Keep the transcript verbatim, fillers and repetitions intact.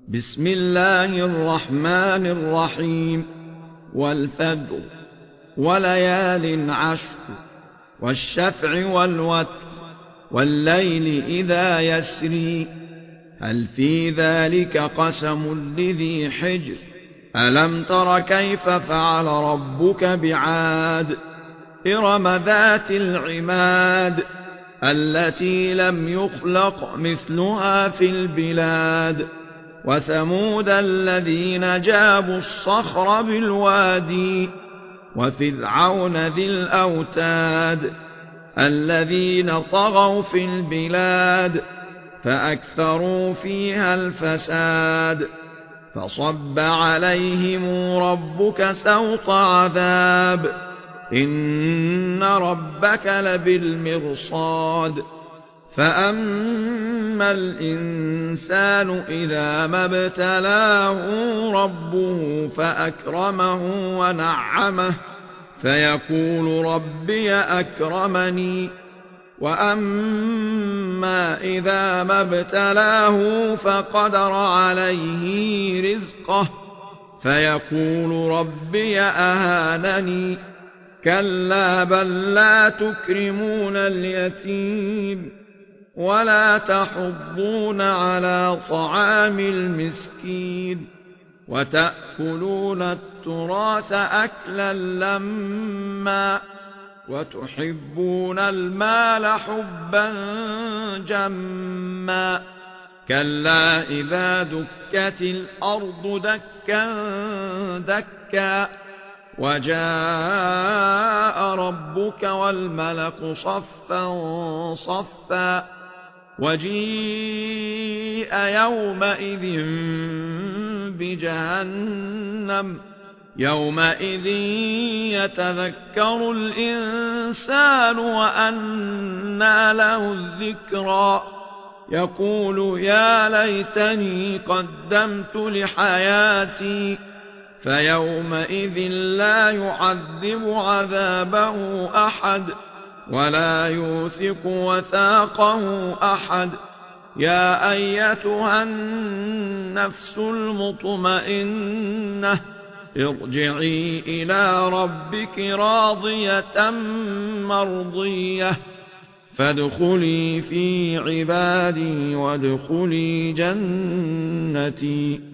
بسم الله الرحمن الرحيم والفجر وليال عشر والشفع والوتر والليل إذا يسري هل في ذلك قسم لذي حجر ألم تر كيف فعل ربك بعاد إرم ذات العماد التي لم يخلق مثلها في البلاد وثمود الذين جابوا الصخر بالوادي وفرعون ذي الأوتاد الذين طغوا في البلاد فأكثروا فيها الفساد فصب عليهم ربك سوط عذاب إن ربك لبالمرصاد فأما الإنسان إذا ما ابتلاه ربه فأكرمه ونعمه فيقول ربي أكرمني وأما إذا ما ابتلاه فقدر عليه رزقه فيقول ربي أهانني كلا بل لا تكرمون اليتيم ولا تحضون على طعام المسكين وتأكلون التراث أكلا لما وتحبون المال حبا جما كلا إذا دكت الأرض دكا دكا وجاء ربك والملك صفا صفا وجيء يومئذ بجهنم يومئذ يتذكر الإنسان وأنى له الذكرى يقول يا ليتني قدمت لحياتي فيومئذ لا يعذب عذابه أحد ولا يوثق وثاقه أحد يا أيتها النفس المطمئنة ارجعي إلى ربك راضية مرضية فادخلي في عبادي وادخلي جنتي.